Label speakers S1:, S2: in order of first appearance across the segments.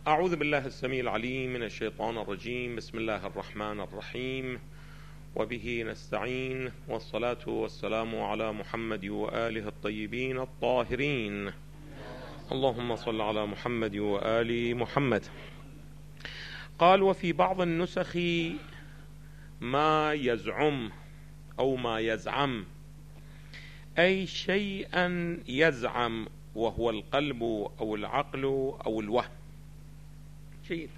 S1: أعوذ بالله السميع العليم من الشيطان الرجيم. بسم الله الرحمن الرحيم، وبه نستعين، والصلاة والسلام على محمد وآله الطيبين الطاهرين. اللهم صل على محمد وآل محمد. قال: وفي بعض النسخ ما يزعم أو ما يزعم، أي شيئا يزعم، وهو القلب أو العقل أو الوهم. جيد.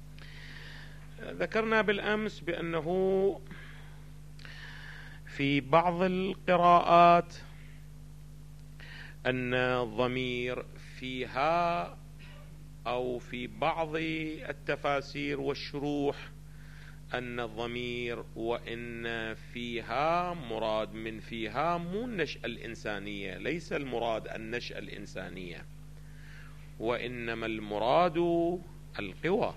S1: ذكرنا بالأمس بأنه في بعض القراءات أن الضمير فيها أو في بعض التفاسير والشروح أن الضمير وإن فيها مراد من فيها مو النشأة الإنسانية، ليس المراد النشأة الإنسانية، وإنما المراد القوى.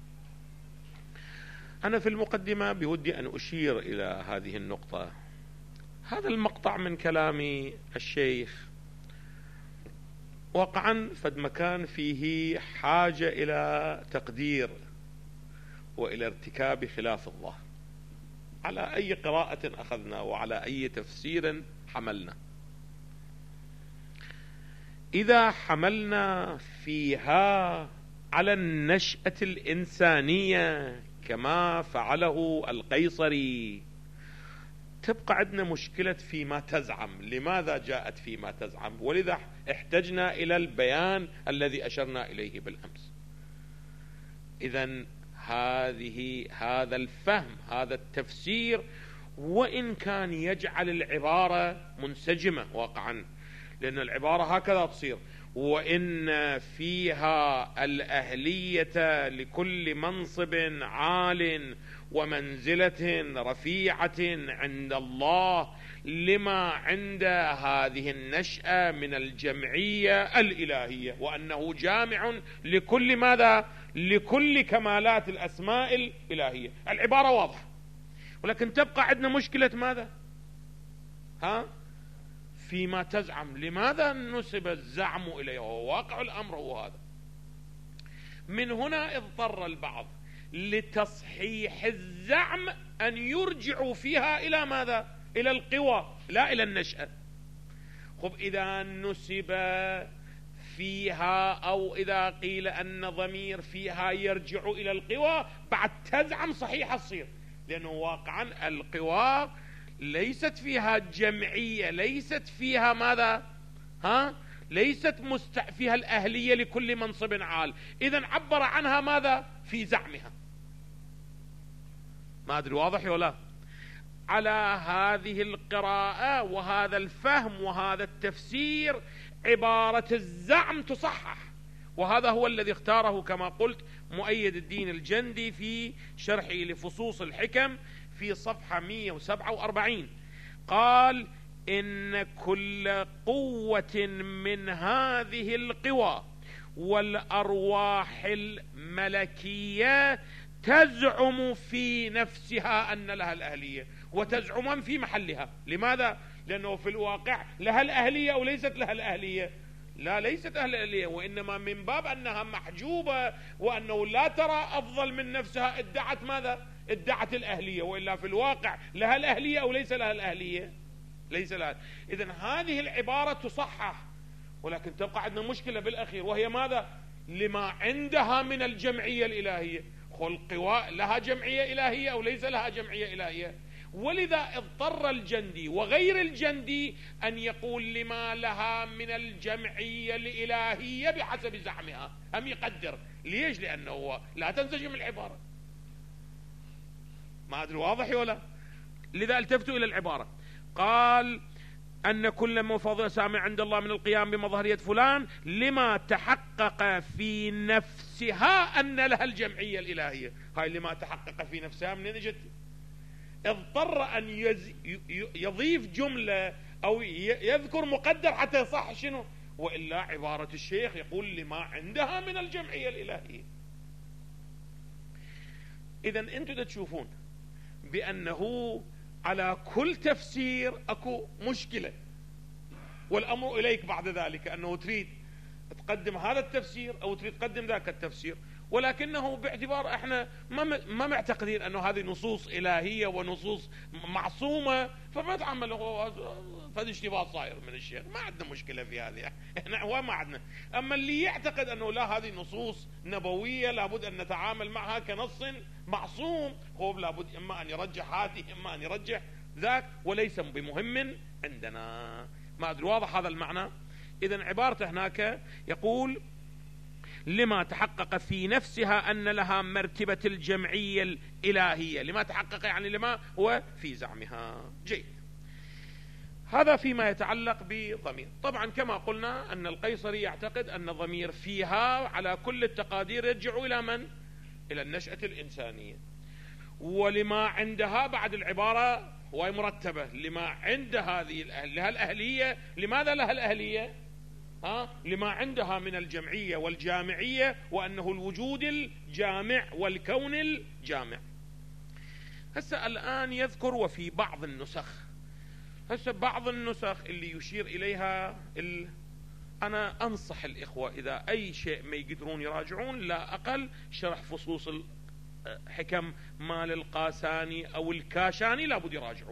S1: أنا في المقدمة بودي أن أشير إلى هذه النقطة. هذا المقطع من كلام الشيخ واقعا فد مكان فيه حاجة إلى تقدير وإلى ارتكاب خلاف الله على أي قراءة أخذنا وعلى أي تفسير حملنا. إذا حملنا فيها على النشأة الإنسانية كما فعله القيصري تبقى عندنا مشكلة فيما تزعم. لماذا جاءت فيما تزعم؟ ولذا احتجنا إلى البيان الذي أشرنا إليه بالأمس. إذن هذا الفهم، هذا التفسير، وإن كان يجعل العبارة منسجمة واقعا، لأن العبارة هكذا تصير: وإن فيها الأهلية لكل منصب عال ومنزلة رفيعة عند الله لما عند هذه النشأة من الجمعية الإلهية، وأنه جامع لكل ماذا؟ لكل كمالات الأسماء الإلهية. العبارة واضحة، ولكن تبقى عندنا مشكلة ماذا؟ فيما تزعم. لماذا نسب الزعم إليه؟ وواقع الأمر هو هذا. من هنا اضطر البعض لتصحيح الزعم أن يرجعوا فيها إلى ماذا؟ إلى القوى، لا إلى النشأة. خب، إذا نسب فيها أو إذا قيل أن ضمير فيها يرجع إلى القوى، بعد تزعم صحيحة تصير، لأنه واقعا القوى ليست فيها جمعية، ليست فيها ماذا؟ ليست فيها الأهلية لكل منصب عال. إذن عبر عنها ماذا؟ في زعمها. ما أدري واضح ولا؟ على هذه القراءة وهذا الفهم وهذا التفسير عبارة الزعم تصحح، وهذا هو الذي اختاره كما قلت مؤيد الدين الجندي في شرحه لفصوص الحكم في صفحة 147. قال: إن كل قوة من هذه القوى والأرواح الملكية تزعم في نفسها أن لها الأهلية، وتزعم في محلها. لماذا؟ لأنه في الواقع لها الأهلية أو ليست لها الأهلية؟ لا، ليست أهل الأهلية، وإنما من باب أنها محجوبة وأنه لا ترى أفضل من نفسها ادعت ماذا؟ ادعت الأهلية، وإلا في الواقع لها الأهلية أو ليس لها الأهلية؟ ليس لها. إذن هذه العبارة تصحح، ولكن تبقى عندنا مشكلة بالأخير، وهي ماذا؟ لما عندها من الجمعية الإلهية. القوى لها جمعية إلهية أو ليس لها جمعية إلهية؟ ولذا اضطر الجندي وغير الجندي أن يقول لما لها من الجمعية الإلهية بحسب زعمها، أم يقدر. ليش؟ لأنه لا تنسجم العبارة. ما أدري واضح ولا؟ لذا التفتوا إلى العبارة. قال: أن كل مفاضل سامع عند الله من القيام بمظهرية فلان لما تحقق في نفسها أن لها الجمعية الإلهية. هاي لما تحقق في نفسها منين اجت؟ اضطر أن يضيف جملة أو يذكر مقدر حتى يصح شنو؟ وإلا عبارة الشيخ يقول لما عندها من الجمعية الإلهية. إذن أنتم تشوفون بأنه على كل تفسير أكو مشكلة، والأمر إليك بعد ذلك أنه تريد تقدم هذا التفسير أو تريد تقدم ذاك التفسير، ولكنه باعتبار احنا ما معتقدين انه هذه نصوص الهيه ونصوص معصومه، فما نتعامل فهذا اشتباه صاير من الشيخ، ما عندنا مشكله في هذه، احنا هو ما عندنا. اما اللي يعتقد انه لا هذه نصوص نبويه لابد ان نتعامل معها كنص معصوم، هو لابد اما ان يرجح هذه اما ان يرجح ذاك، وليس بمهم عندنا. ما ادري واضح هذا المعنى؟ اذا عبارته هناك يقول لما تحقق في نفسها أن لها مرتبة الجمعية الإلهية. لما تحقق يعني لما هو في زعمها. جيد، هذا فيما يتعلق بضمير. طبعا كما قلنا أن القيصري يعتقد أن ضمير فيها على كل التقادير يرجع إلى من؟ إلى النشأة الإنسانية. ولما عندها بعد العبارة هو مرتبة، لما عند هذه لها الأهلية. لماذا لها الأهلية؟ لما عندها من الجمعية والجامعية، وأنه الوجود الجامع والكون الجامع. هسه الآن يذكر وفي بعض النسخ، هسه بعض النسخ اللي يشير إليها أنا أنصح الإخوة إذا أي شيء ما يقدرون يراجعون، لا أقل شرح فصوص الحكم مال القاساني أو الكاشاني لابد يراجعوا.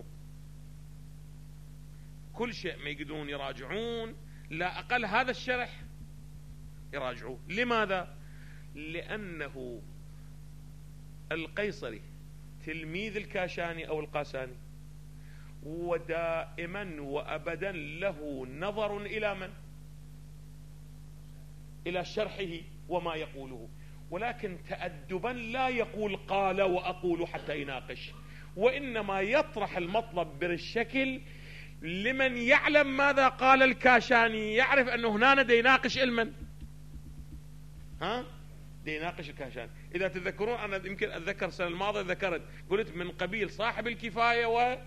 S1: كل شيء ما يقدرون يراجعون لا أقل هذا الشرح يراجعوه. لماذا؟ لأنه القيصري تلميذ الكاشاني أو القاساني، ودائما وأبدا له نظر إلى من؟ إلى شرحه وما يقوله، ولكن تأدبا لا يقول قال وأقول حتى يناقش، وإنما يطرح المطلب بالشكل لمن يعلم ماذا قال الكاشاني، يعرف أنه هنا دا يناقش علما، دا يناقش الكاشاني. إذا تذكرون أنا يمكن أتذكر السنة الماضية ذكرت قلت من قبيل صاحب الكفاية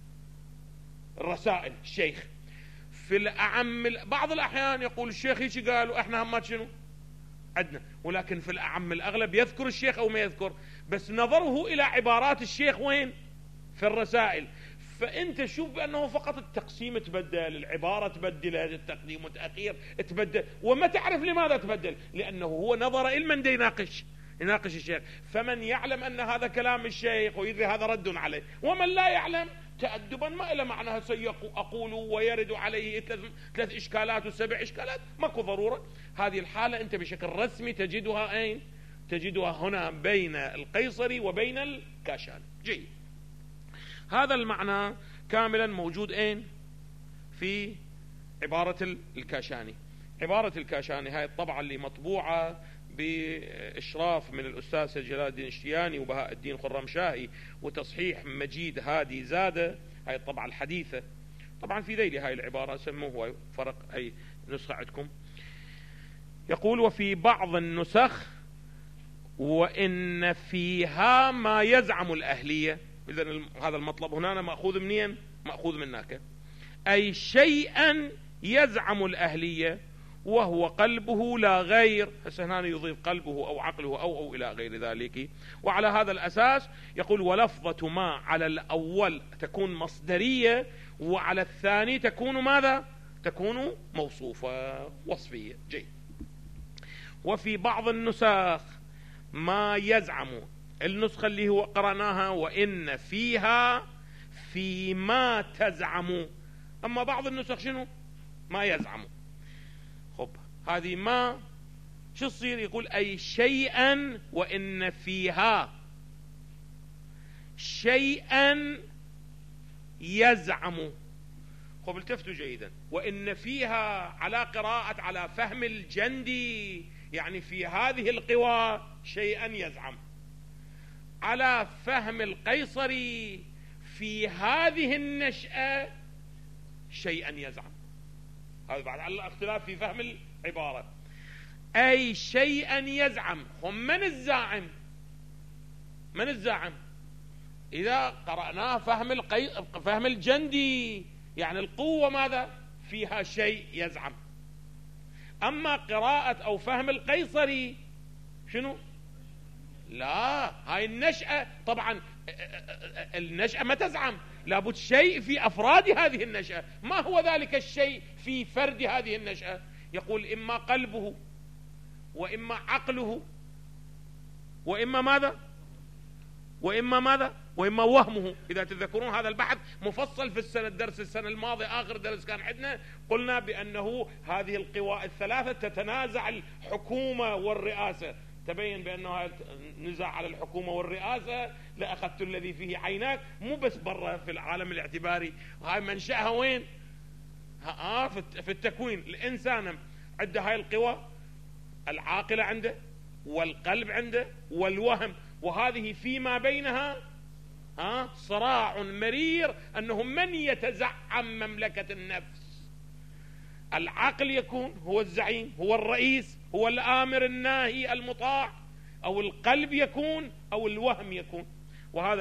S1: والرسائل الشيخ في الأعم بعض الأحيان يقول الشيخ ايش قال وإحنا همات شنو عندنا، ولكن في الأعم الأغلب يذكر الشيخ أو ما يذكر، بس نظره إلى عبارات الشيخ وين؟ في الرسائل. فأنت شوف بأنه فقط التقسيم تبدل، العبارة تبدل، التقديم والتأخير تبدل، وما تعرف لماذا تبدل، لأنه هو نظر إلى من يناقش الشيخ. فمن يعلم أن هذا كلام الشيخ ويدري هذا رد عليه، ومن لا يعلم تأدبا ما إلى معناها سيقول ويرد عليه 3 إشكالات و7 إشكالات، ماكو ضرورة. هذه الحالة أنت بشكل رسمي تجدها أين؟ تجدها هنا بين القيصري وبين الكاشاني. جيد، هذا المعنى كاملا موجود أين؟ في عبارة الكاشاني. عبارة الكاشاني هاي الطبعة اللي مطبوعة بإشراف من الأستاذ سيد جلال الدين الشتياني وبهاء الدين خرمشاهي وتصحيح مجيد هادي زادة، هاي الطبعة الحديثة. طبعا في ذيل هاي العبارة سموه فرق أي نسخة عندكم. يقول وفي بعض النسخ وإن فيها ما يزعم الأهلية. إذن هذا المطلب هنا مأخوذ منين؟ مأخوذ من هناك، أي شيئا يزعم الأهلية وهو قلبه لا غير. هسه هنا يضيف قلبه أو عقله أو إلى غير ذلك. وعلى هذا الأساس يقول ولفظة ما على الأول تكون مصدرية، وعلى الثاني تكون ماذا؟ تكون موصوفة وصفية. جيد، وفي بعض النسخ ما يزعم، النسخة اللي هو قرأناها وإن فيها فيما تزعم، أما بعض النسخ شنو؟ ما يزعم. خب هذه ما شو تصير؟ يقول أي شيئا وإن فيها شيئا يزعم. خب التفتوا جيدا، وإن فيها على قراءة على فهم الجندي، يعني في هذه القوى شيئا يزعم. على فهم القيصري في هذه النشأة شيئا يزعم. هذا بعد على الاختلاف في فهم العبارة. أي شيئا يزعم. هم من الزاعم؟ من الزاعم؟ إذا قرأناه فهم الجندي، يعني القوة ماذا؟ فيها شيء يزعم. أما قراءة أو فهم القيصري شنو؟ لا، هاي النشأة طبعا النشأة ما تزعم، لابد شيء في أفراد هذه النشأة. ما هو ذلك الشيء في فرد هذه النشأة؟ يقول إما قلبه وإما عقله وإما ماذا؟ وإما وهمه. إذا تذكرون هذا البحث مفصل في الدرس السنة الماضية، آخر درس كان عندنا، قلنا بأنه هذه القوى الثلاثة تتنازع الحكومة والرئاسة. تبين بأنه نزاع على الحكومة والرئاسة لأخذت الذي فيه عيناك، مو بس برا في العالم الاعتباري، هاي منشأها وين؟ في التكوين. الإنسان عنده هاي القوى، العاقلة عنده والقلب عنده والوهم، وهذه فيما بينها صراع مرير أنه من يتزعم مملكة النفس. العقل يكون هو الزعيم، هو الرئيس، هو الآمر الناهي المطاع، أو القلب يكون، أو الوهم يكون. وهذا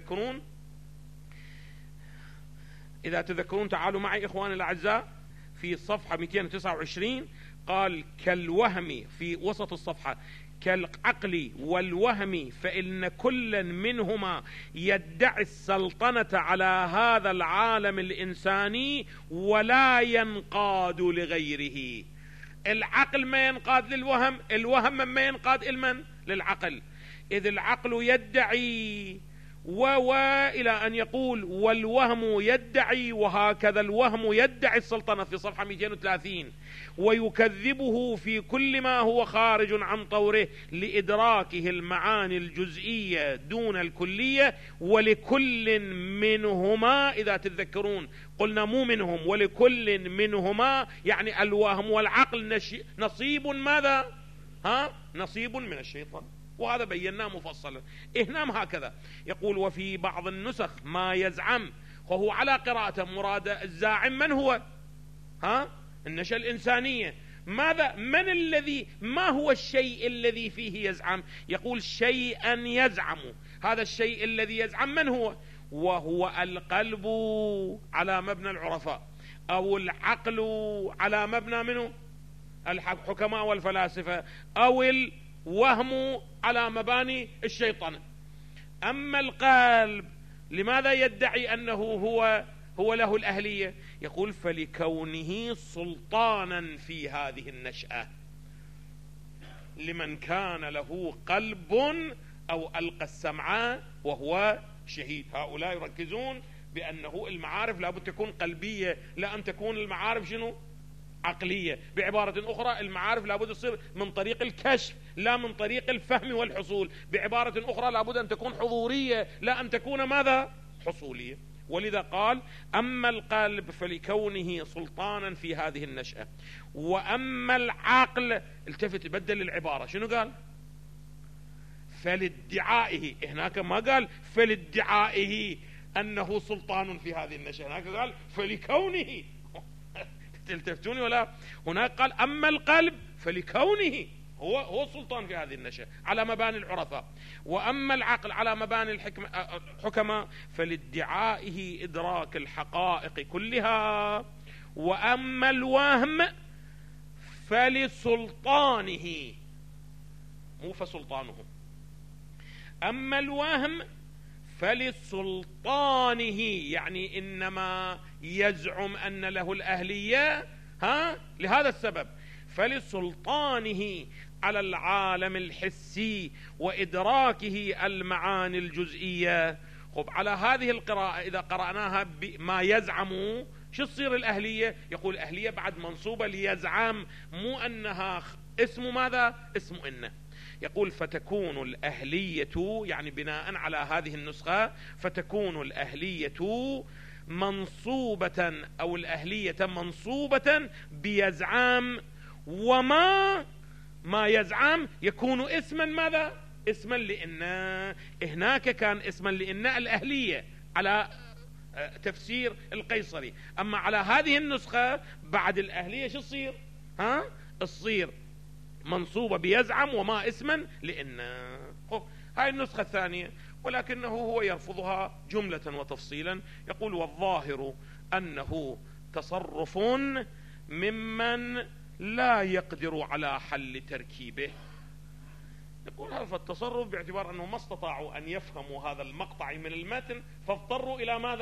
S1: إذا تذكرون تعالوا معي إخواني الأعزاء في صفحة 229 قال كالوهم في وسط الصفحة كالعقل والوهم فإن كل منهما يدعي السلطنة على هذا العالم الإنساني ولا ينقاد لغيره. العقل ما ينقاد للوهم، الوهم ما ينقاد للعقل. إذ العقل يدعي إلى أن يقول والوهم يدعي، وهكذا الوهم يدعي السلطنة في صفحة 230، ويكذبه في كل ما هو خارج عن طوره لإدراكه المعاني الجزئية دون الكلية. ولكل منهما، إذا تتذكرون قلنا مو منهم، ولكل منهما يعني الوهم والعقل نصيب ماذا؟ نصيب من الشيطان. وهذا بيناه مفصلا. هنا هكذا يقول وفي بعض النسخ ما يزعم، وهو على قراءة مراد الزاعم من هو؟ النشأة الإنسانية. ما هو الشيء الذي فيه يزعم؟ يقول شيئا يزعم. هذا الشيء الذي يزعم من هو؟ وهو القلب على مبنى العرفاء، أو العقل على مبنى منه الحكماء والفلاسفة، أو الوهم على مباني الشيطان. أما القلب لماذا يدعي أنه هو له الأهلية؟ يقول فلكونه سلطانا في هذه النشأة لمن كان له قلب أو ألقى السمع وهو شهيد. هؤلاء يركزون بأنه المعارف لابد تكون قلبية، لا أن تكون المعارف عقلية. بعبارة أخرى المعارف لابد تصير من طريق الكشف لا من طريق الفهم والحصول. بعبارة أخرى لابد أن تكون حضورية لا أن تكون ماذا؟ حصولية. ولذا قال أما القلب فلكونه سلطانا في هذه النشأة، وأما العقل التفت بدل العبارة، شنو قال؟ فلادعائه. هناك ما قال فلادعائه أنه سلطان في هذه النشأة، هناك قال فلكونه. تلتفتوني ولا؟ هناك قال أما القلب فلكونه هو السلطان في هذه النشأة على مباني العرفاء، وأما العقل على مباني الحكماء فلادعائه إدراك الحقائق كلها، وأما الوهم فلسلطانه مو فسلطانه. أما الوهم فلسلطانه يعني إنما يزعم أن له الأهلية لهذا السبب، فلسلطانه على العالم الحسي وإدراكه المعاني الجزئية. خب على هذه القراءة إذا قرأناها بما يزعم شو تصير الأهلية؟ يقول الأهلية بعد منصوبة ليزعم، مو أنها اسم ماذا؟ اسم إنه. يقول فتكون الأهلية يعني بناء على هذه النسخة فتكون الأهلية منصوبة أو الأهلية منصوبة بيزعم، وما يزعم يكون اسما ماذا؟ اسما لإن. هناك كان اسما لإن الأهلية على تفسير القيصري، أما على هذه النسخة بعد الأهلية شو تصير؟ تصير منصوبة بيزعم وما اسما لإن. هاي النسخة الثانية، ولكنه هو يرفضها جملة وتفصيلا. يقول والظاهر أنه تصرف ممن لا يقدر على حل تركيبه. يقول هذا التصرف باعتبار أنه ما استطاعوا أن يفهموا هذا المقطع من المتن فاضطروا إلى ماذا؟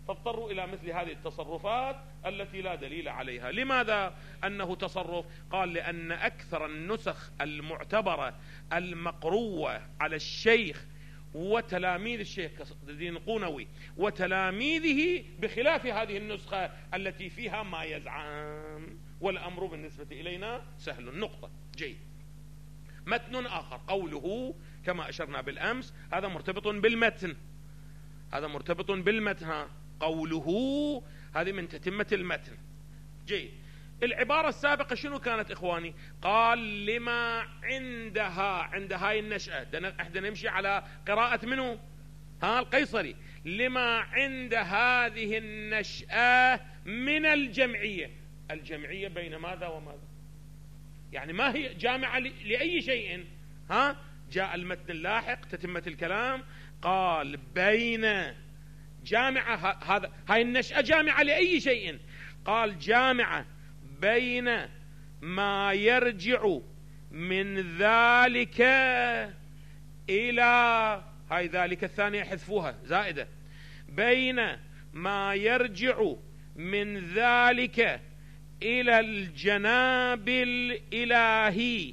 S1: فاضطروا إلى مثل هذه التصرفات التي لا دليل عليها. لماذا أنه تصرف؟ قال لأن أكثر النسخ المعتبرة المقروة على الشيخ وتلاميذ الشيخ الدين القونوي وتلاميذه بخلاف هذه النسخة التي فيها ما يزعم، والأمر بالنسبة إلينا سهل. نقطة. جيد. متن آخر قوله كما أشرنا بالأمس، هذا مرتبط بالمتن، هذا مرتبط بالمتن. قوله هذه من تتمة المتن. جيد. العبارة السابقة شنو كانت إخواني؟ قال لما عندها، عند هاي النشأة، احنا نمشي على قراءة منه القيصري، لما عند هذه النشأة من الجمعية. الجمعية بين ماذا وماذا؟ يعني ما هي جامعة لأي شيء؟ جاء المتن اللاحق تتمة الكلام قال بين جامعة، هاي النشأة جامعة لأي شيء، قال جامعة بين ما يرجع من ذلك إلى، هاي ذلك الثانية حذفوها زائدة، بين ما يرجع من ذلك إلى الجناب الإلهي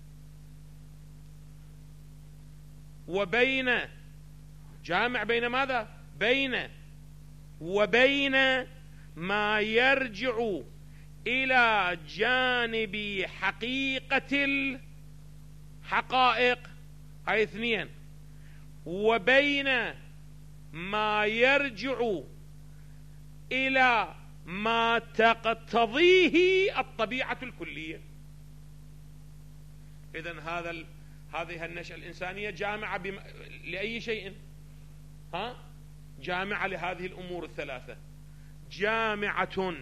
S1: وبين، جامع بين ماذا؟ بين وبين ما يرجع إلى جانب حقيقة الحقائق، هاي اثنين، وبين ما يرجع إلى ما تقتضيه الطبيعة الكلية. إذن هذه النشأة الإنسانية جامعة لأي شيء؟ جامعة لهذه الأمور الثلاثة، جامعة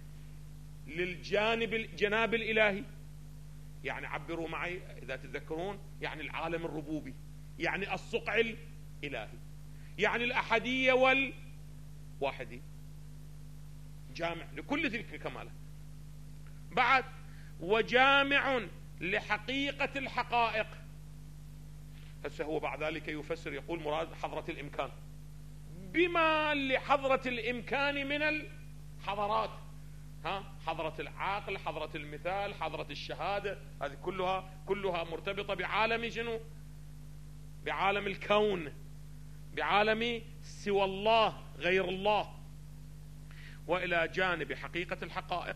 S1: للجناب الإلهي، يعني عبروا معي إذا تتذكرون، يعني العالم الربوبي، يعني الصقع الإلهي، يعني الأحدية والواحدية، جامع لكل تلك الكمالات. بعد وجامع لحقيقة الحقائق. هسه هو بعد ذلك يفسر يقول مراد حضرة الإمكان، بما لحضرة الإمكان من الحضرات، حضرة العقل، حضرة المثال، حضرة الشهادة، هذه كلها مرتبطة بعالم شنو؟ بعالم الكون، بعالم سوى الله غير الله، وإلى جانب حقيقة الحقائق.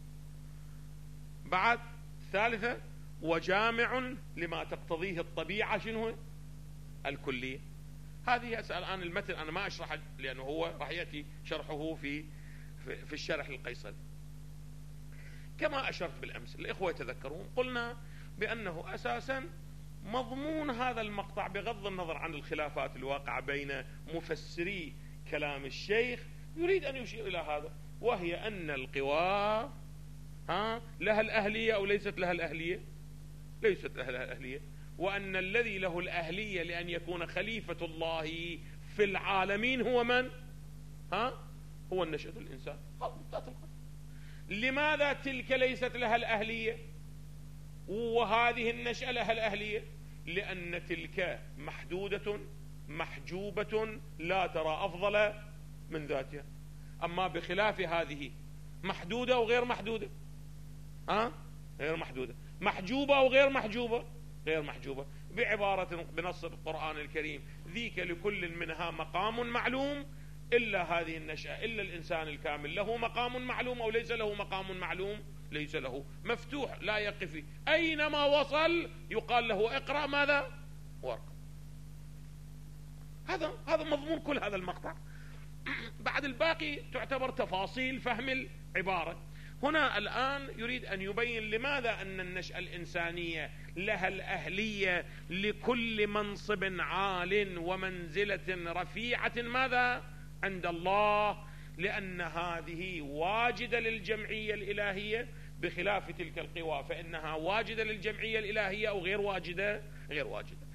S1: بعد ثالثة وجامع لما تقتضيه الطبيعة شنو؟ الكلية. هذه أسأل الآن المثل أنا ما أشرح لأنه هو راح يأتي شرحه في الشرح القيصري. كما أشرت بالأمس الإخوة يتذكرون، قلنا بأنه أساسا مضمون هذا المقطع بغض النظر عن الخلافات الواقعة بين مفسري كلام الشيخ يريد أن يشير إلى هذا، وهي أن القوى لها الأهلية أو ليست لها الأهلية؟ ليست لها الأهلية، وأن الذي له الأهلية لأن يكون خليفة الله في العالمين هو من؟ هو النشأة الإنسان. لماذا تلك ليست لها الأهلية وهذه النشأة لها الأهلية؟ لأن تلك محدودة محجوبة لا ترى أفضل من ذاتها، أما بخلاف هذه محدودة وغير محدودة، غير محدودة، محجوبة وغير محجوبة، غير محجوبة. بعبارة بنص القرآن الكريم ذيك لكل منها مقام معلوم، إلا هذه النشأة، إلا الإنسان الكامل له مقام معلوم أو ليس له مقام معلوم؟ ليس له، مفتوح لا يقف، أينما وصل يقال له اقرأ ماذا؟ وارقى. هذا مضمون كل هذا المقطع. بعد الباقي تعتبر تفاصيل فهم العبارة. هنا الآن يريد أن يبين لماذا أن النشأة الإنسانية لها الأهلية لكل منصب عال ومنزلة رفيعة ماذا؟ عند الله، لأن هذه واجدة للجمعية الإلهية بخلاف تلك القوى فإنها واجدة للجمعية الإلهية أو غير واجدة؟ غير واجدة.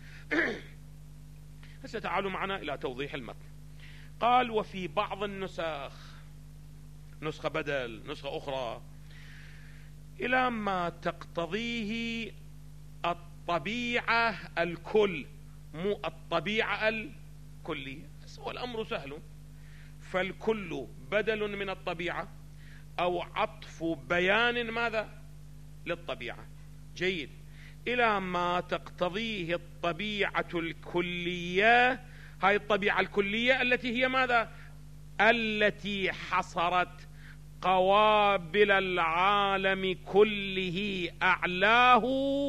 S1: هسه تعالوا معنا إلى توضيح المتن. قال وفي بعض النسخ، نسخة بدل نسخة أخرى، إلى ما تقتضيه الطبيعة الكل، مو الطبيعة الكلية. والأمر سهل، فالكل بدل من الطبيعة أو عطف بيان ماذا؟ للطبيعة. جيد. إلى ما تقتضيه الطبيعة الكلية. هاي الطبيعة الكلية التي هي ماذا؟ التي حصرت قوابل العالم كله، أعلاه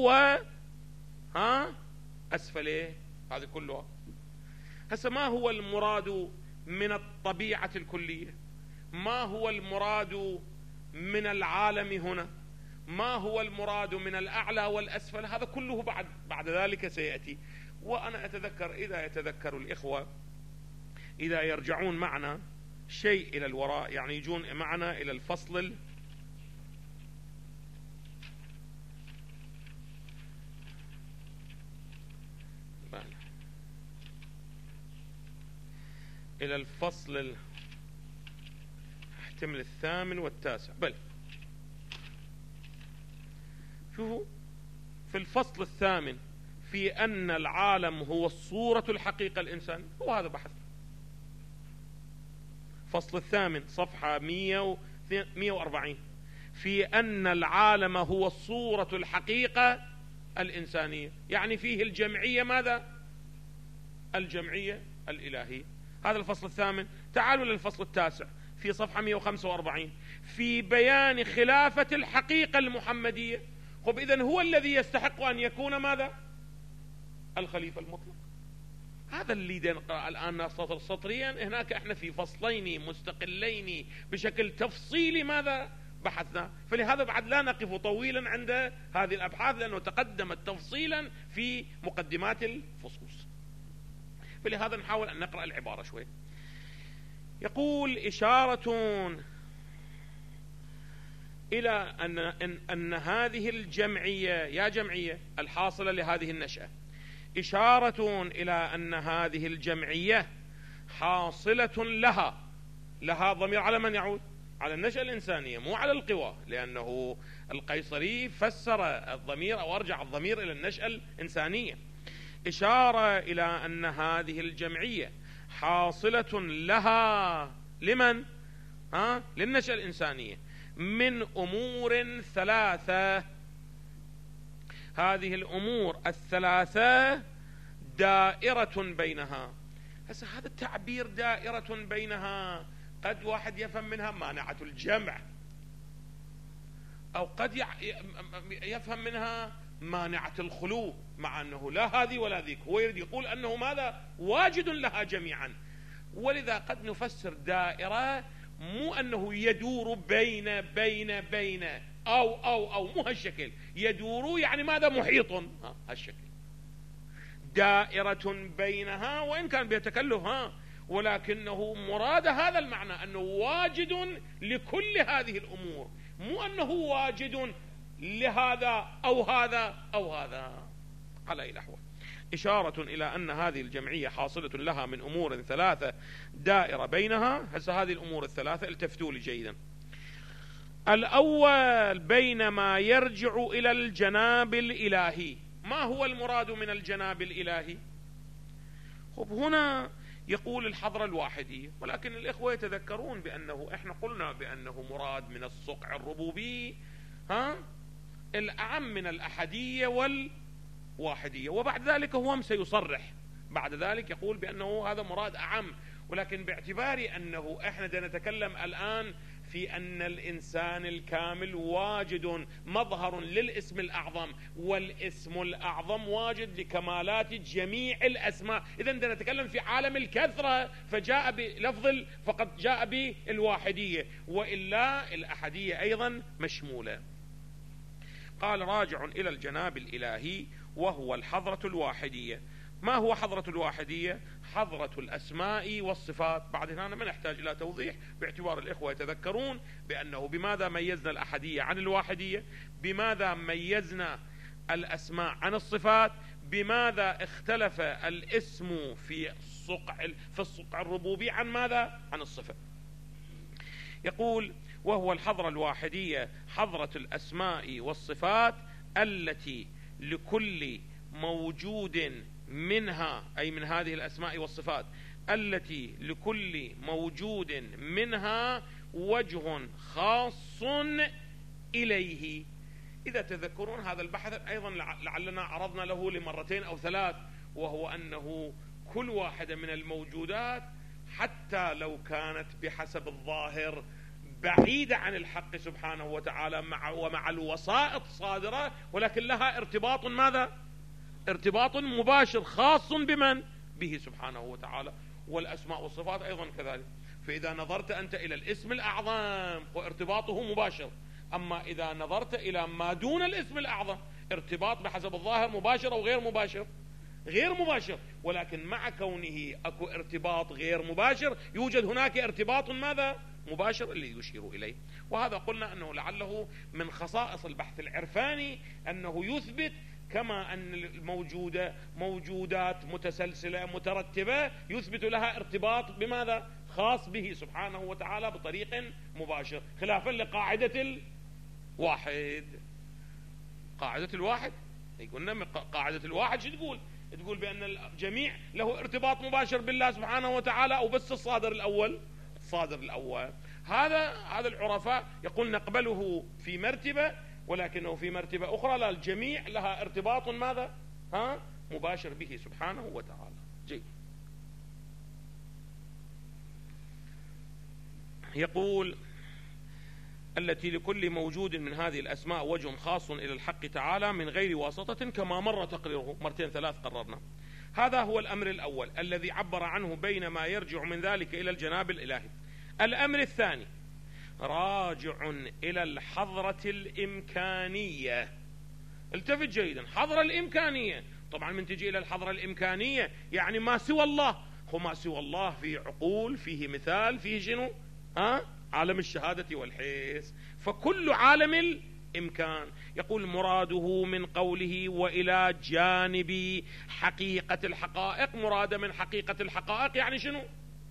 S1: أسفله، هذه كلها. هسه ما هو المراد من الطبيعة الكلية؟ ما هو المراد من العالم هنا؟ ما هو المراد من الأعلى والأسفل؟ هذا كله بعد ذلك سيأتي. وأنا أتذكر إذا يتذكر الإخوة إذا يرجعون معنا شيء إلى الوراء، يعني يجون معنا إلى الفصل احتمل 8 و9. بل شوفوا في الفصل 8 في أن العالم هو الصورة الحقيقة الإنسان، هو هذا بحث. فصل 8 صفحة 140 في أن العالم هو الصورة الحقيقة الإنسانية، يعني فيه الجمعية ماذا؟ الجمعية الإلهية. هذا الفصل 8. تعالوا للفصل 9 في صفحة 145 في بيان خلافة الحقيقة المحمدية. خب إذن هو الذي يستحق أن يكون ماذا؟ الخليفة المطلق. هذا اللي نقرأ الآن سطريا. هناك احنا في فصلين مستقلين بشكل تفصيلي ماذا بحثنا، فلهذا بعد لا نقف طويلا عند هذه الأبحاث لأنه تقدمت تفصيلا في مقدمات الفصوص، فلهذا نحاول أن نقرأ العبارة شوي. يقول إشارة إلى أن هذه الجمعية، يا جمعية الحاصلة لهذه النشأة، إشارة إلى أن هذه الجمعية حاصلة لها ضمير على من يعود؟ على النشأة الإنسانية، مو على القوى، لأنه القيصري فسر الضمير أو أرجع الضمير إلى النشأة الإنسانية. إشارة إلى أن هذه الجمعية حاصلة لها لمن؟ للنشأة الإنسانية من أمور 3. هذه الأمور 3 دائرة بينها. هسه هذا التعبير دائرة بينها قد واحد يفهم منها مانعة الجمع، أو قد يفهم منها مانعة الخلو، مع أنه لا هذه ولا ذيك، هو يريد يقول أنه ماذا؟ واجد لها جميعا. ولذا قد نفسر دائرة مو أنه يدور بين أو مو هالشكل، يدور يعني ماذا؟ محيط، هالشكل. دائرة بينها، وإن كان بيتكلف ولكنه مراد هذا المعنى أنه واجد لكل هذه الأمور، مو أنه واجد لهذا أو هذا أو هذا. على أي الأحوال إشارة إلى أن هذه الجمعية حاصلة لها من أمور 3 دائرة بينها. هسه هذه الأمور 3 التفتوا لي جيدا. الأول بين ما يرجع إلى الجناب الإلهي. ما هو المراد من الجناب الإلهي؟ خب هنا يقول الحضرة الواحدية، ولكن الإخوة يتذكرون بأنه إحنا قلنا بأنه مراد من الصقع الربوبي الأعم من الأحدية والواحدية، وبعد ذلك هو سيصرح بعد ذلك يقول بأنه هذا مراد أعم. ولكن باعتبار أنه إحنا نتكلم الآن في أن الإنسان الكامل واجد مظهر للاسم الأعظم، والاسم الأعظم واجد لكمالات جميع الأسماء. إذن نتكلم في عالم الكثرة، فجاء بلفظ فقد جاء بالواحدية، وإلا الأحدية أيضا مشمولة. قال راجع إلى الجناب الإلهي وهو الحضرة الواحدية. ما هو حضرة الواحدية؟ حضرة الأسماء والصفات. بعد هنا ما نحتاج إلى توضيح باعتبار الإخوة يتذكرون بأنه بماذا ميزنا الأحدية عن الواحدية، بماذا ميزنا الأسماء عن الصفات، بماذا اختلف الاسم في الصقع الربوبي عن ماذا؟ عن الصفة. يقول وهو الحضرة الواحدية حضرة الأسماء والصفات التي لكل موجود منها، أي من هذه الأسماء والصفات التي لكل موجود منها وجه خاص إليه. إذا تذكرون هذا البحث أيضا لعلنا عرضنا له لمرتين أو ثلاث، وهو أنه كل واحدة من الموجودات حتى لو كانت بحسب الظاهر بعيدة عن الحق سبحانه وتعالى ومع الوسائط صادرة، ولكن لها ارتباط ماذا؟ ارتباط مباشر خاص بمن؟ به سبحانه وتعالى. والأسماء والصفات أيضا كذلك. فإذا نظرت أنت إلى الاسم الأعظم وارتباطه مباشر، أما إذا نظرت إلى ما دون الاسم الأعظم ارتباط بحسب الظاهر مباشر أو غير مباشر؟ غير مباشر. ولكن مع كونه أكو ارتباط غير مباشر يوجد هناك ارتباط ماذا؟ مباشر اللي يشير إليه. وهذا قلنا أنه لعله من خصائص البحث العرفاني أنه يثبت كما أن الموجودة موجودات متسلسلة مترتبة يثبت لها ارتباط بماذا؟ خاص به سبحانه وتعالى بطريق مباشر، خلافا لقاعدة الواحد. قاعدة الواحد قلنا قاعدة الواحد شو تقول؟ تقول بأن الجميع له ارتباط مباشر بالله سبحانه وتعالى، أو بس الصادر الأول؟ الصادر الأول. هذا العرفاء يقول نقبله في مرتبة، ولكنه في مرتبة أخرى لا، الجميع لها ارتباط ماذا؟ مباشر به سبحانه وتعالى. جيد. يقول التي لكل موجود من هذه الأسماء وجه خاص إلى الحق تعالى من غير واسطة، كما مر تقريره مرتين ثلاث قررنا. هذا هو الأمر الأول الذي عبر عنه بينما يرجع من ذلك إلى الجناب الإلهي. الأمر الثاني راجع إلى الحضرة الإمكانية. التفت جيدا، حضرة الإمكانية. طبعا من تجي إلى الحضرة الإمكانية يعني ما سوى الله. هو ما سوى الله فيه عقول، فيه مثال، فيه شنو؟ عالم الشهادة والحس. فكل عالم الإمكان. يقول مراده من قوله وإلى جانب حقيقة الحقائق. مراد من حقيقة الحقائق يعني شنو؟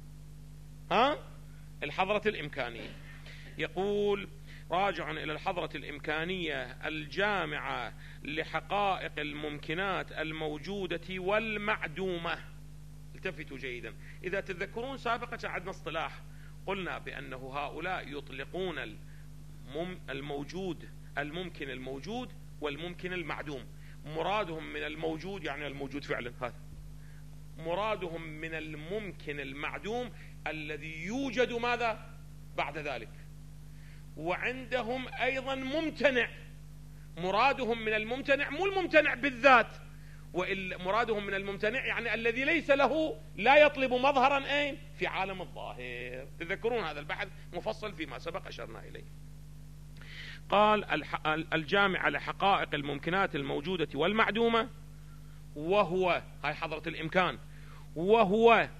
S1: الحضرة الإمكانية. يقول راجع إلى الحضرة الإمكانية الجامعة لحقائق الممكنات الموجودة والمعدومة. التفتوا جيدا. إذا تذكرون سابقا عندنا اصطلاح قلنا بأنه هؤلاء يطلقون الموجود الممكن الموجود والممكن المعدوم. مرادهم من الموجود يعني الموجود فعلا، هذا مرادهم من الممكن المعدوم الذي يوجد ماذا بعد ذلك. وعندهم أيضا ممتنع. مرادهم من الممتنع مو الممتنع بالذات، مرادهم من الممتنع يعني الذي ليس له، لا يطلب مظهرا أين؟ في عالم الظاهر. تذكرون هذا البحث مفصل فيما سبق أشرنا إليه. قال الجامع لحقائق الممكنات الموجودة والمعدومة، وهو هاي حضرة الإمكان، وهو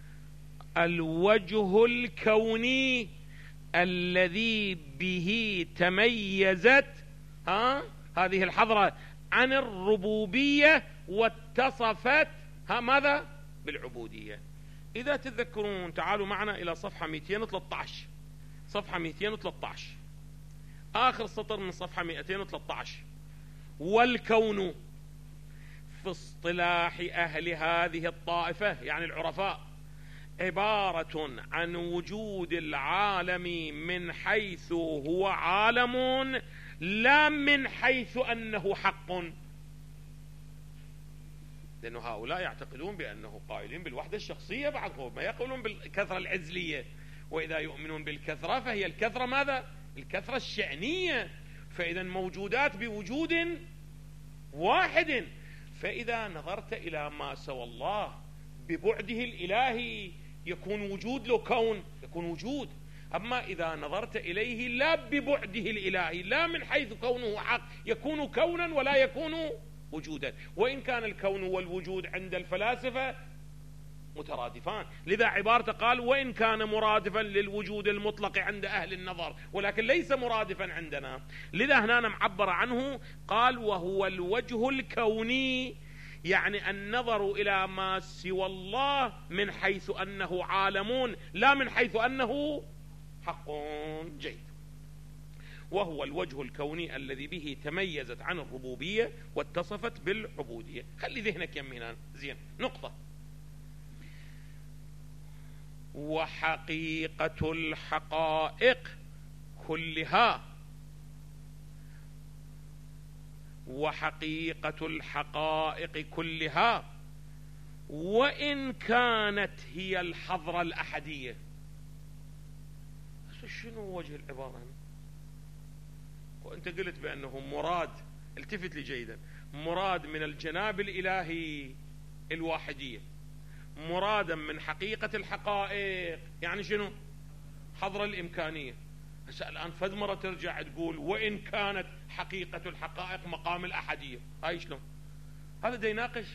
S1: الوجه الكوني الذي به تميزت هذه الحضرة عن الربوبية واتصفت ماذا؟ بالعبودية. إذا تذكرون تعالوا معنا إلى صفحة 213. صفحة 213 آخر سطر من صفحة 213. والكون في اصطلاح أهل هذه الطائفة يعني العرفاء عبارة عن وجود العالم من حيث هو عالم لا من حيث أنه حق. لأن هؤلاء يعتقدون بأنه قائلين بالوحدة الشخصية، بعضهم ما يقولون بالكثرة العزلية، وإذا يؤمنون بالكثرة فهي الكثرة ماذا؟ الكثرة الشأنية. فإذا موجودات بوجود واحد. فإذا نظرت إلى ما سوى الله ببعده الإلهي يكون وجود له كون، يكون وجود. أما إذا نظرت إليه لا ببعده الإلهي، لا من حيث كونه حق، يكون كونا ولا يكون وجودا. وإن كان الكون والوجود عند الفلاسفة مترادفان، لذا عبارته قال وإن كان مرادفا للوجود المطلق عند أهل النظر ولكن ليس مرادفا عندنا. لذا هنا معبر عنه قال وهو الوجه الكوني، يعني النظر إلى ما سوى الله من حيث أنه عالمون لا من حيث أنه حق. جيد. وهو الوجه الكوني الذي به تميزت عن الربوبية واتصفت بالعبودية. خلي ذهنك يمينا زين. نقطة وحقيقة الحقائق كلها، وحقيقة الحقائق كلها وإن كانت هي الحضرة الأحدية. شنو وجه العبارة هنا؟ وأنت قلت بأنه مراد، التفت لي جيدا، مراد من الجناب الإلهي الواحدية، مرادا من حقيقة الحقائق يعني شنو؟ حضرة الإمكانية. هسه الآن فد مرة ترجع تقول وإن كانت حقيقة الحقائق مقام الأحدية، هاي شلون؟ هذا دا يناقش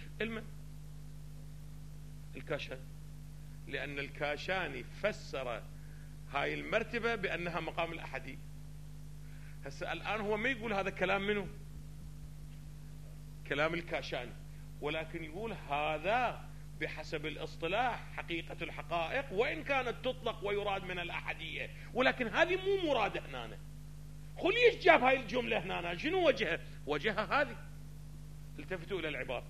S1: الكاشاني، لأن الكاشاني فسر هاي المرتبة بأنها مقام الأحدية. هسه الآن هو ما يقول هذا كلام منه؟ كلام الكاشاني، ولكن يقول هذا بحسب الاصطلاح حقيقة الحقائق وإن كانت تطلق ويراد من الأحدية، ولكن هذه مو مراد هنا. ليش جاب هاي الجملة هنا؟ شنو وجهها؟ وجهها هذه. التفتوا إلى العبارة،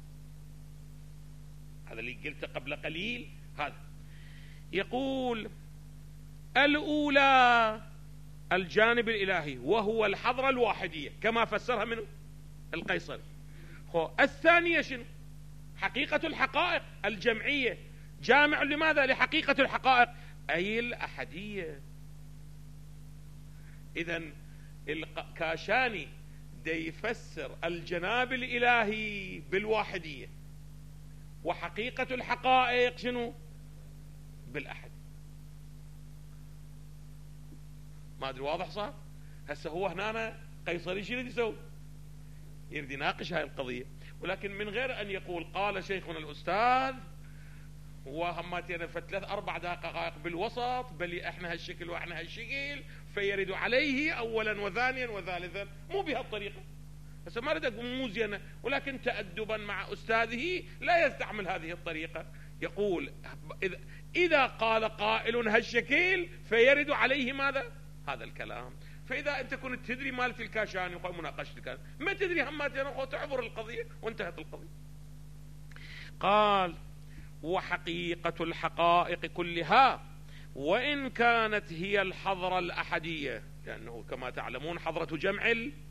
S1: هذا اللي قلته قبل قليل. هذا يقول الأولى الجانب الإلهي وهو الحضرة الواحدية كما فسرها منه القيصري. الثانية شنو؟ حقيقة الحقائق الجمعية، جامع لماذا؟ لحقيقة الحقائق أي الأحدية. إذن الكاشاني دي يفسر الجناب الإلهي بالواحدية، وحقيقة الحقائق شنو؟ بالأحد. ما أدري واضح صار؟ هسه هو هنا قيصري شنو يسوي؟ يريد يناقش هاي القضية، ولكن من غير أن يقول قال شيخنا الأستاذ وهماتنا في 3-4 دقائق بالوسط، بل احنا هالشكل واحنا هالشكل، فيرد عليه أولا وثانيا وثالثا. مو بهالطريقة. هسه ما أريد أقول مو زينة، ولكن تأدبا مع أستاذه لا يستعمل هذه الطريقة. يقول إذا قال قائل هالشكل فيرد عليه ماذا؟ هذا الكلام. فإذا أنت كنت تدري مالت الكاشاني وخوي مناقشة الكلام، ما تدري هماتنا خو تعبر القضية وانتهت القضية. قال وحقيقة الحقائق كلها وإن كانت هي الحضرة الأحدية، لأنه كما تعلمون حضرة جمع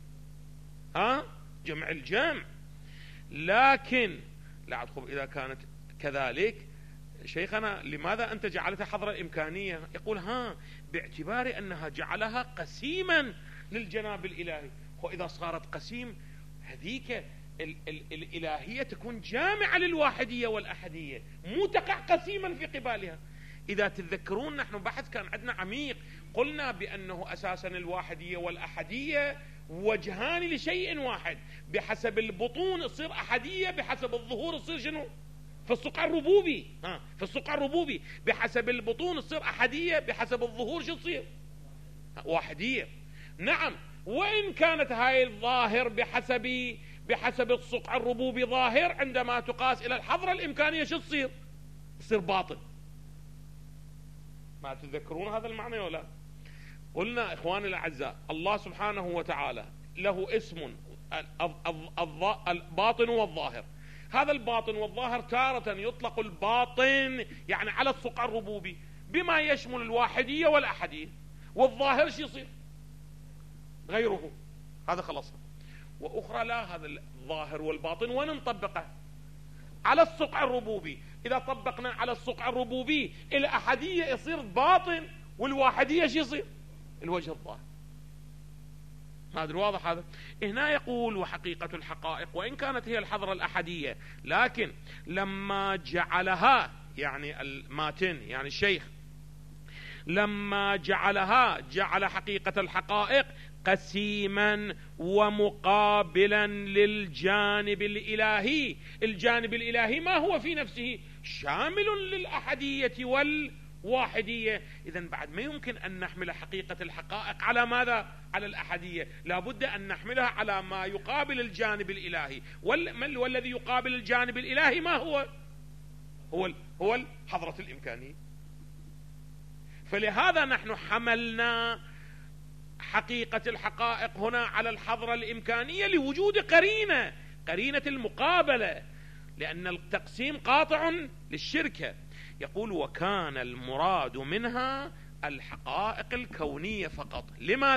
S1: جمع الجمع، لكن لا أدخل إذا كانت كذلك شيخنا لماذا أنت جعلتها حضرة إمكانية؟ يقول باعتبار أنها جعلها قسيما للجناب الإلهي. وإذا صارت قسيم هذيك الإلهية تكون جامعة للواحدية والأحدية، مو تقع قسيما في قبالها. إذا تتذكرون نحن بحث كان عندنا عميق، قلنا بأنه أساسا الواحدية والأحدية وجهان لشيء واحد، بحسب البطون تصير أحدية، بحسب الظهور تصير شنو؟ في الصقع الربوبي. في الصقع الربوبي بحسب البطون تصير أحدية، بحسب الظهور شو تصير؟ واحدية. نعم، وإن كانت هاي الظاهر بحسب الصقع الربوبي ظاهر، عندما تقاس إلى الحضرة الإمكانية شو تصير؟ تصير باطن. ما تذكرون هذا المعنى ولا؟ قلنا إخواني الأعزاء الله سبحانه وتعالى له اسم الباطن والظاهر. هذا الباطن والظاهر تارة يطلق الباطن يعني على الصقع الربوبي بما يشمل الواحدية والأحدية، والظاهر شو يصير؟ غيره. هذا خلاص. وأخرى لا، هذا الظاهر والباطن وين نطبقه؟ على الصقع الربوبي. إذا طبقنا على الصقع الربوبي الأحدية يصير باطن، والواحدية شو يصير؟ الوجه الظاهر. ما أدري واضح هذا؟ هنا يقول وحقيقة الحقائق وإن كانت هي الحضرة الأحدية، لكن لما جعلها يعني الماتن يعني الشيخ لما جعلها جعل حقيقة الحقائق قسيما ومقابلا للجانب الإلهي. الجانب الإلهي ما هو في نفسه شامل للأحدية والواحدية. إذن بعد ما يمكن أن نحمل حقيقة الحقائق على ماذا؟ على الأحدية. لابد أن نحملها على ما يقابل الجانب الإلهي. والذي يقابل الجانب الإلهي ما هو حضرة الإمكانية. فلهذا نحن حملنا حقيقة الحقائق هنا على الحضرة الإمكانية لوجود قرينة المقابلة. لأن التقسيم قاطع للشركة. يقول وكان المراد منها الحقائق الكونية فقط.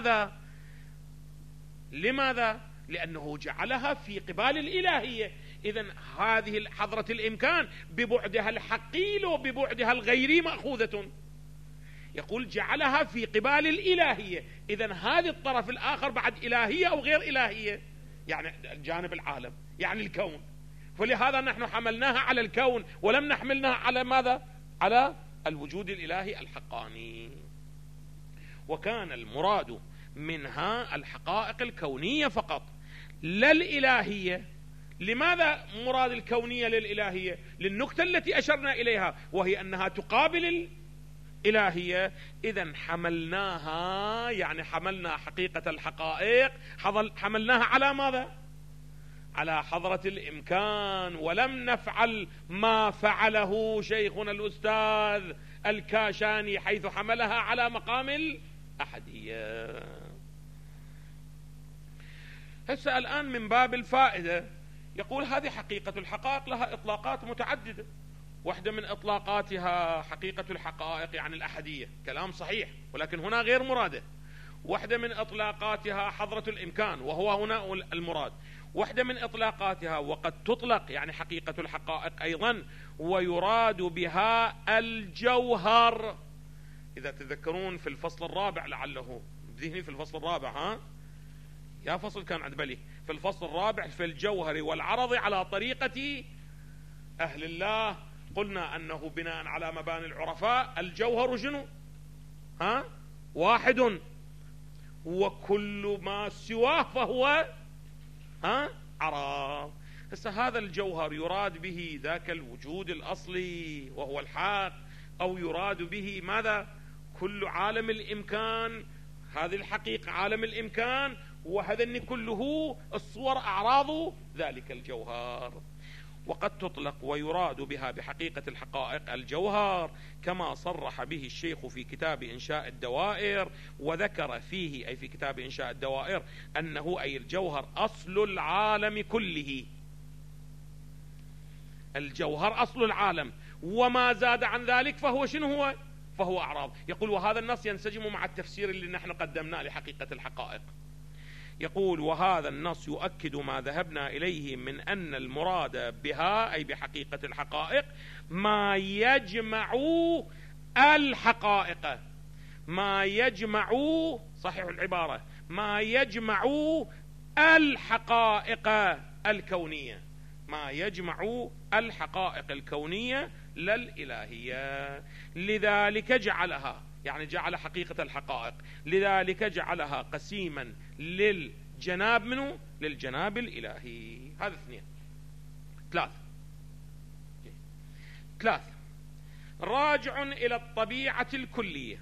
S1: لماذا؟ لأنه جعلها في قبال الإلهية. إذن هذه حضرة الإمكان ببعدها الحقيل وببعدها الغيري مأخوذة. يقول جعلها في قبال الإلهية. إذن هذا الطرف الآخر بعد إلهية أو غير إلهية، يعني جانب العالم، يعني الكون. فلهذا نحن حملناها على الكون ولم نحملناها على ماذا؟ على الوجود الإلهي الحقاني. وكان المراد منها الحقائق الكونية فقط لا الإلهية. لماذا مراد الكونية للإلهية؟ للنقطة التي أشرنا إليها، وهي أنها تقابل الإلهية. إذن حملناها، يعني حملنا حقيقة الحقائق، حملناها على ماذا؟ على حضرة الإمكان، ولم نفعل ما فعله شيخنا الأستاذ الكاشاني حيث حملها على مقام الأحدية. هسه الآن من باب الفائدة يقول هذه حقيقة الحقائق لها إطلاقات متعددة. واحدة من إطلاقاتها حقيقة الحقائق يعني الأحدية، كلام صحيح، ولكن هنا غير مرادة. واحدة من إطلاقاتها حضرة الإمكان، وهو هنا المراد. واحدة من إطلاقاتها وقد تطلق يعني حقيقة الحقائق أيضا ويراد بها الجوهر. إذا تذكرون في الفصل الرابع، لعله ذهني في الفصل الرابع، يا فصل كان عند بلي، في الفصل الرابع في الجوهر والعرض على طريقة أهل الله، قلنا أنه بناء على مباني العرفاء الجوهر شنو؟ واحد، وكل ما سواه فهو عرض. هسه هذا الجوهر يراد به ذاك الوجود الأصلي وهو الحق، أو يراد به ماذا؟ كل عالم الإمكان، هذه الحقيقة عالم الإمكان، وهذا كله الصور أعراض ذلك الجوهر. وقد تطلق ويراد بها بحقيقة الحقائق الجوهر، كما صرح به الشيخ في كتاب إنشاء الدوائر، وذكر فيه أي في كتاب إنشاء الدوائر أنه أي الجوهر أصل العالم كله. الجوهر أصل العالم، وما زاد عن ذلك فهو شنو هو؟ فهو أعراض. يقول وهذا النص ينسجم مع التفسير اللي نحن قدمناه لحقيقة الحقائق. يقول وهذا النص يؤكد ما ذهبنا إليه من أن المراد بها أي بحقيقة الحقائق ما يجمع الحقائق، ما يجمع، صحيح العبارة، ما يجمع الحقائق الكونية، ما يجمع الحقائق الكونية لا الإلهية. لذلك جعلها، يعني جعل حقيقة الحقائق، لذلك جعلها قسيما للجناب منه؟ للجناب الإلهي. هذا اثنين. ثلاث راجع إلى الطبيعة الكلية.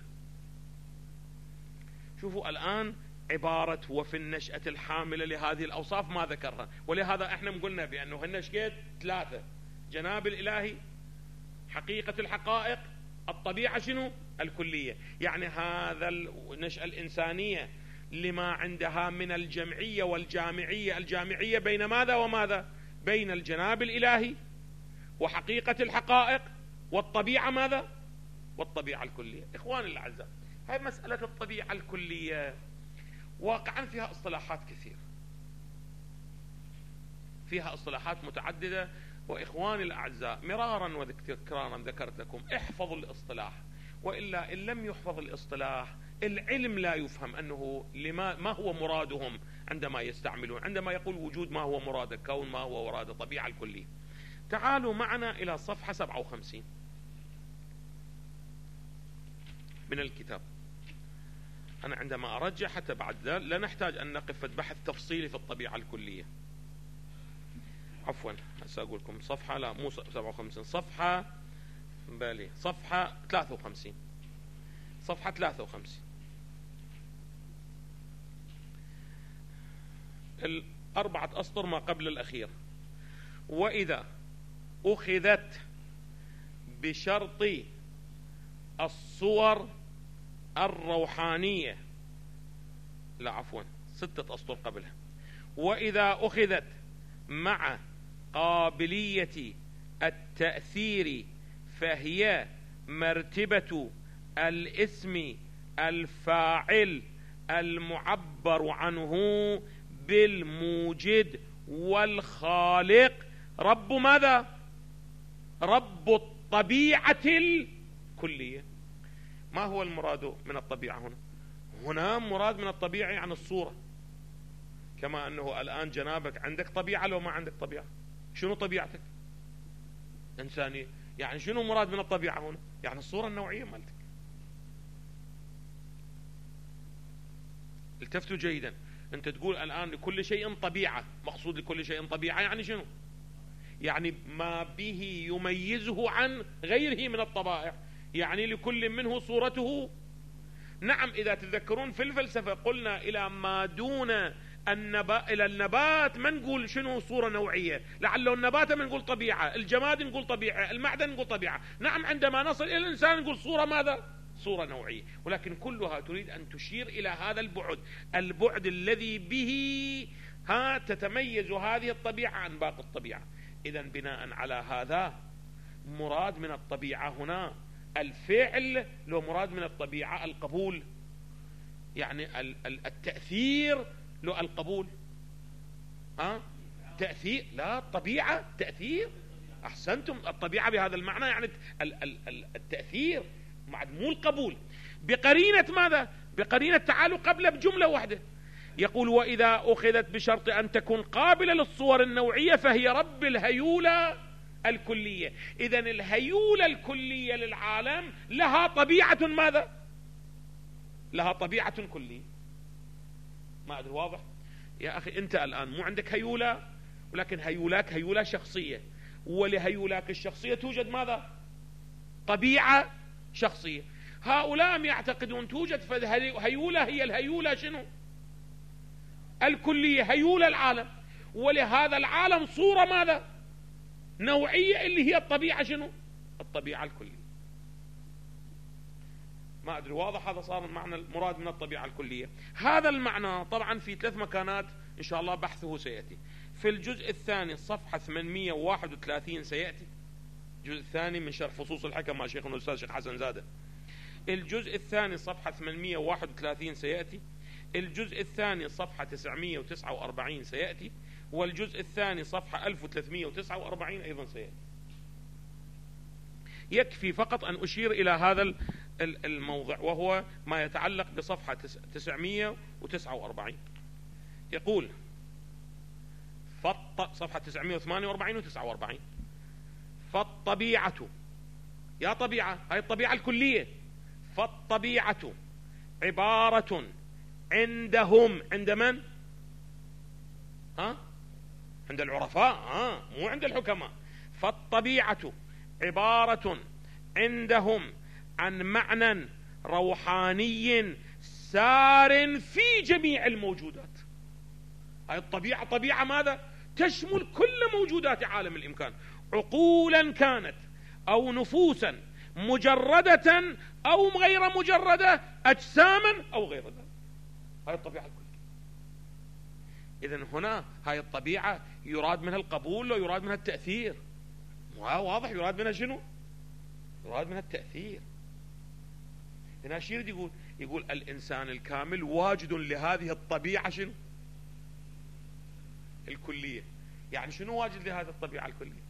S1: شوفوا الآن عبارة وفي النشأة الحاملة لهذه الأوصاف ما ذكرها، ولهذا احنا قلنا بأنه هالنشأة ثلاثة: جناب الإلهي، حقيقة الحقائق، الطبيعة شنو؟ الكلية. يعني هذا النشأة الإنسانية لما عندها من الجمعية والجامعية. الجامعية بين ماذا وماذا؟ بين الجناب الإلهي وحقيقة الحقائق والطبيعة ماذا؟ والطبيعة الكلية. إخواني الأعزاء، هاي مسألة الطبيعة الكلية واقعا فيها اصطلاحات كثير، فيها اصطلاحات متعددة. وإخواني الأعزاء مرارا وتكرارا ذكرت لكم احفظوا الاصطلاح، وإلا إن لم يحفظ الاصطلاح العلم لا يفهم أنه ما هو مرادهم عندما يستعملون، عندما يقول وجود ما هو مراد الكون، ما هو مراد الطبيعة الكلية. تعالوا معنا إلى صفحة 57 من الكتاب. أنا عندما أرجع حتى بعد ذلك لا نحتاج أن نقف بحث تفصيلي في الطبيعة الكلية. عفوا سأقول لكم صفحة، لا مو 57، صفحة بالي، صفحة 53، صفحة 53 الأربعة أسطر ما قبل الأخير. وإذا أخذت بشرط الصور الروحانية، لا عفوا 6 أسطر قبلها، وإذا أخذت مع قابلية التأثير فهي مرتبة الاسم الفاعل المعبر عنه بالموجد والخالق. رب ماذا؟ رب الطبيعة الكلية. ما هو المراد من الطبيعة هنا؟ هنا مراد من الطبيعة يعني الصورة، كما أنه الآن جنابك عندك طبيعة لو ما عندك طبيعة. شنو طبيعتك؟ إنسانية. يعني شنو مراد من الطبيعة هنا؟ يعني الصورة النوعية مالتك. التفتوا جيدا. أنت تقول الآن لكل شيء طبيعة، مقصود لكل شيء طبيعة يعني شنو؟ يعني ما به يميزه عن غيره من الطبائع، يعني لكل منه صورته. نعم، إذا تذكرون في الفلسفة قلنا إلى ما دون إلى النبات ما نقول شنو صورة نوعية، لعله النبات ما نقول طبيعة، الجماد نقول طبيعة، المعدن نقول طبيعة. نعم، عندما نصل إلى الإنسان نقول صورة ماذا؟ صورة نوعية. ولكن كلها تريد أن تشير إلى هذا البعد الذي به تتميز هذه الطبيعة عن باقي الطبيعة. إذن بناء على هذا مراد من الطبيعة هنا الفعل، لو مراد من الطبيعة القبول، يعني التأثير لو القبول. تأثير لا الطبيعة تأثير. أحسنتم، الطبيعة بهذا المعنى يعني التأثير مو القبول. بقرينة ماذا؟ بقرينة تعالوا قبل بجملة واحدة. يقول وإذا أخذت بشرط أن تكون قابلة للصور النوعية فهي رب الهيولة الكلية. إذن الهيولة الكلية للعالم لها طبيعة ماذا؟ لها طبيعة كلية. ما أدري واضح؟ يا أخي أنت الآن مو عندك هيولة، ولكن هيولاك هيولة شخصية، ولهيولاك الشخصية توجد ماذا؟ طبيعة شخصية. هؤلاء يعتقدون توجد هيولة، هي الهيولة شنو؟ الكلية، هيولة العالم، ولهذا العالم صورة ماذا؟ نوعية، اللي هي الطبيعة شنو؟ الطبيعة الكلية. ما أدري واضح؟ هذا صار المعنى المراد من الطبيعة الكلية. هذا المعنى طبعا في 3 مكانات إن شاء الله بحثه سيأتي. في الجزء الثاني صفحة 831 سيأتي، الجزء الثاني من شرح فصوص الحكم مع شيخنا الأستاذ شيخ حسن زادة. الجزء الثاني صفحة 831 سيأتي، الجزء الثاني صفحة 949 سيأتي، والجزء الثاني صفحة 1349 أيضا سيأتي. يكفي فقط أن أشير إلى هذا الموضع، وهو ما يتعلق بصفحة 949. يقول صفحة 948 و49: فالطبيعة، يا طبيعة، هاي الطبيعة الكلية، فالطبيعة عبارة عندهم، عند من؟ عند العرفاء، مو عند الحكماء. فالطبيعة عبارة عندهم عن معنى روحاني سار في جميع الموجودات. هاي الطبيعة طبيعة ماذا؟ تشمل كل موجودات عالم الإمكان، عقولا كانت أو نفوسا مجردة أو غير مجردة، أجساما أو غير ذلك. هاي الطبيعة الكلية. إذن هنا هاي الطبيعة يراد منها القبول ويراد منها التأثير. واضح؟ يراد منها شنو؟ يراد منها التأثير. هنا شير يقول الإنسان الكامل واجد لهذه الطبيعة شنو؟ الكلية. يعني شنو واجد لهذه الطبيعة الكلية؟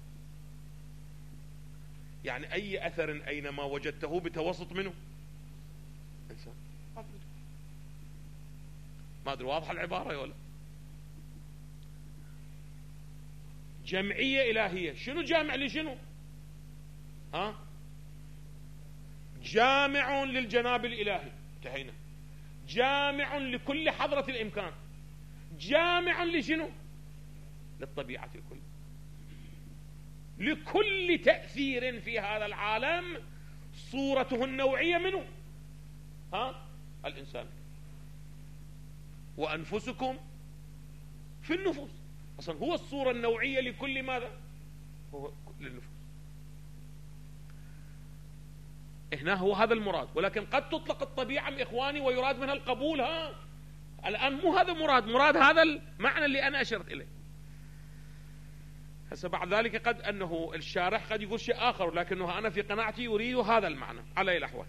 S1: يعني أي أثر أينما وجدته بتوسط منه إنسان. ما أدري واضحة العبارة ولا؟ جمعية إلهية. شنو جامع لشنو؟ جامع للجناب الإلهي، انتهينا. جامع لكل حضرة الإمكان. جامع لشنو؟ للطبيعة الكل، لكل تأثير في هذا العالم صورته النوعية منه الإنسان. وأنفسكم في النفوس، أصلا هو الصورة النوعية لكل ماذا؟ هو للنفوس. هنا هو هذا المراد. ولكن قد تطلق الطبيعة من إخواني ويراد منها القبول. الآن مو هذا مراد هذا المعنى اللي أنا أشرت إليه. هسه بعد ذلك قد أنه الشارح قد يقول شيء آخر، لكنه أنا في قناعتي أريد هذا المعنى على أي الأحوال.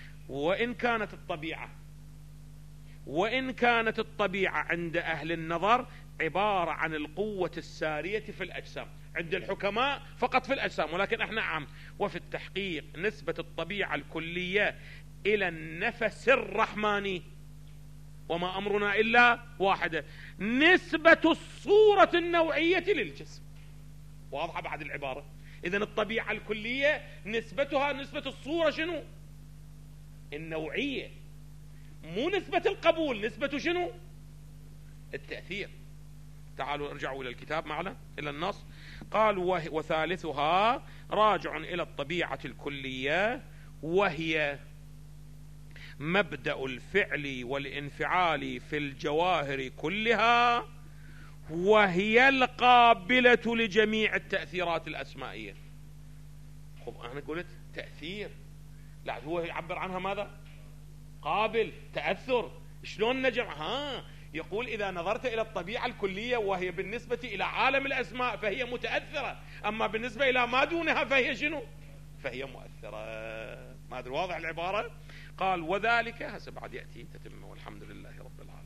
S1: وإن كانت الطبيعة عند أهل النظر عبارة عن القوة السارية في الأجسام، عند الحكماء فقط في الأجسام، ولكن احنا عام. وفي التحقيق نسبة الطبيعة الكلية إلى النفس الرحماني، وما أمرنا إلا واحدة، نسبة الصورة النوعية للجسم. واضحة بعد العبارة؟ إذن الطبيعة الكلية نسبتها نسبة الصورة شنو؟ النوعية، مو نسبة القبول، نسبة شنو؟ التأثير. تعالوا ارجعوا إلى الكتاب معنا، إلى النص. قال وثالثها راجع إلى الطبيعة الكلية، وهي مبدأ الفعل والانفعال في الجواهر كلها، وهي القابلة لجميع التأثيرات الأسمائية. خب أنا قلت تأثير، لا هو يعبر عنها ماذا؟ قابل، تأثر. شلون نجمع؟ يقول إذا نظرت إلى الطبيعة الكلية وهي بالنسبة إلى عالم الأسماء فهي متأثرة، أما بالنسبة إلى ما دونها فهي شنو؟ فهي مؤثرة. ما أدري واضح العبارة؟ قال وذلك، هسه بعد يأتي تتم، والحمد لله رب العالمين.